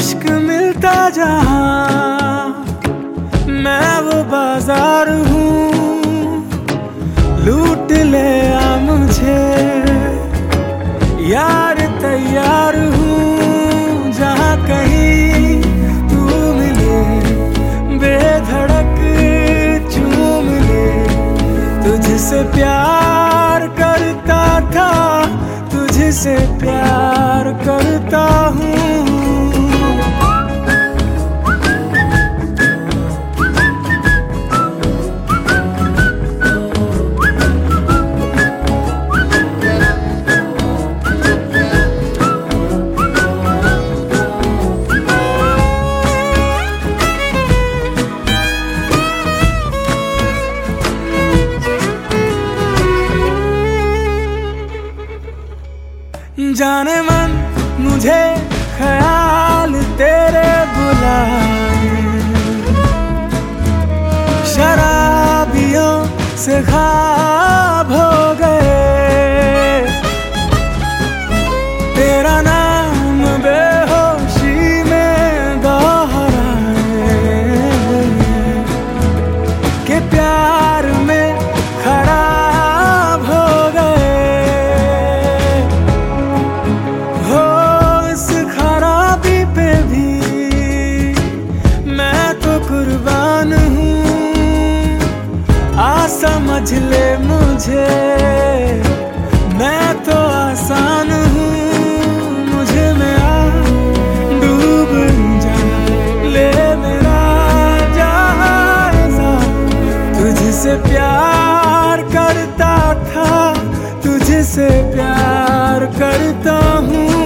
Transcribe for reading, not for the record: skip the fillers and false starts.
इश्क मिलता जहां, मैं वो बाजार हूँ। लूट ले आ मुझे यार, तैयार हूँ। जहाँ कहीं तू मिले, बेधड़क चूम ले। तुझसे प्यार करता था, तुझसे प्यार करता हूँ। जाने मन मुझे ख्याल तेरे बुलाए, शराबियों से ख्वाब हो गए। तेरा नाम बेहोशी में दोहराए कि प्यार में खराब हो गए। कुर्बान हूँ, आ समझ ले मुझे, मैं तो आसान हूँ। मुझे में आ डूब जा, ले मेरा जायज़ा। तुझसे प्यार करता था, तुझसे प्यार करता हूँ।